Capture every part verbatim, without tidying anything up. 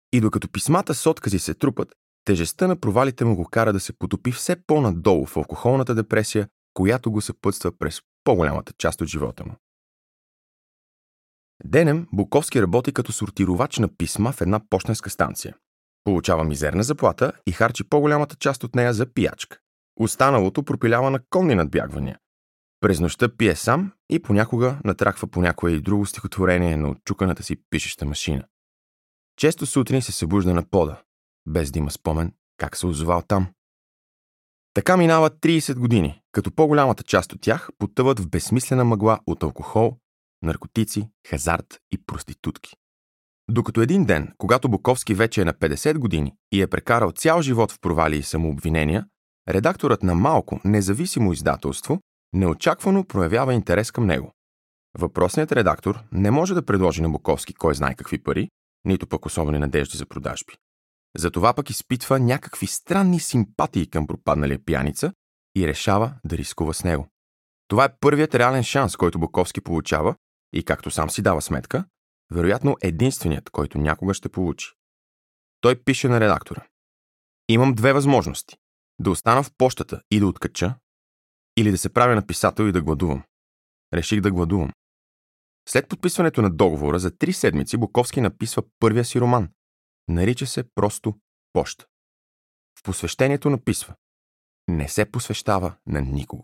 И докато писмата с откази се трупат, тежестта на провалите му го кара да се потопи все по-надолу в алкохолната депресия, която го съпътства през по-голямата част от живота му. Денем Буковски работи като сортировач на писма в една пощенска станция. Получава мизерна заплата и харчи по-голямата част от нея за пиячка. Останалото пропилява на конни надбягвания. През нощта пие сам и понякога натраква по някое и друго стихотворение на отчуканата си пишеща машина. Често сутрин се събужда на пода, без да има спомен как се озовал там. Така минават трийсет години, като по-голямата част от тях потъват в безсмислена мъгла от алкохол, наркотици, хазарт и проститутки. Докато един ден, когато Буковски вече е на петдесет години и е прекарал цял живот в провали и самообвинения, редакторът на малко, независимо издателство неочаквано проявява интерес към него. Въпросният редактор не може да предложи на Буковски кой знае какви пари, нито пък особени надежди за продажби. Затова пък изпитва някакви странни симпатии към пропадналия пияница и решава да рискува с него. Това е първият реален шанс, който Буковски получава и, както сам си дава сметка, вероятно единственият, който някога ще получи. Той пише на редактора: имам две възможности. Да остана в пощата и да откача, или да се правя на писател и да гладувам. Реших да гладувам. След подписването на договора за три седмици Буковски написва първия си роман. Нарича се просто Поща. В посвещението написва: не се посвещава на никого.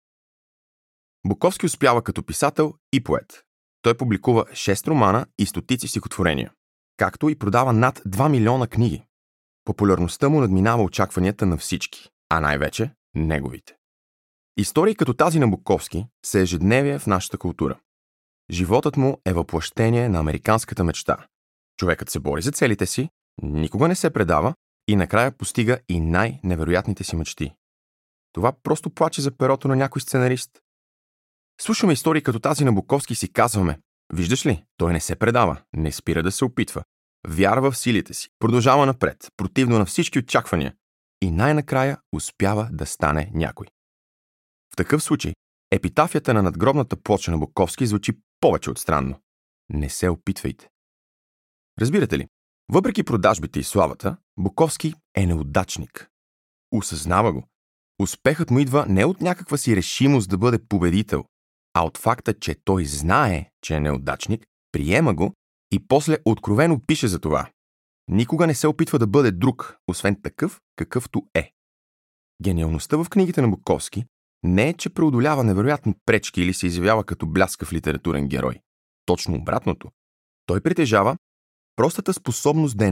Буковски успява като писател и поет. Той публикува шест романа и стотици стихотворения, както и продава над два милиона книги. Популярността му надминава очакванията на всички, а най-вече неговите. Истории като тази на Буковски са ежедневие в нашата култура. Животът му е въплъщение на американската мечта. Човекът се бори за целите си, никога не се предава и накрая постига и най-невероятните си мечти. Това просто плаче за перото на някой сценарист. Слушаме истории като тази на Буковски и си казваме: виждаш ли, той не се предава, не спира да се опитва, вярва в силите си, продължава напред, противно на всички очаквания и най-накрая успява да стане някой. В такъв случай, епитафията на надгробната плоча на Буковски звучи повече от странно. Не се опитвайте. Разбирате ли, въпреки продажбите и славата, Буковски е неудачник. Осъзнава го. Успехът му идва не от някаква си решимост да бъде победител, а от факта, че той знае, че е неудачник, приема го и после откровено пише за това. Никога не се опитва да бъде друг, освен такъв, какъвто е. Гениалността в книгите на Буковски не е, че преодолява невероятни пречки или се изявява като бляскав литературен герой. Точно обратното. Той притежава простата способност да е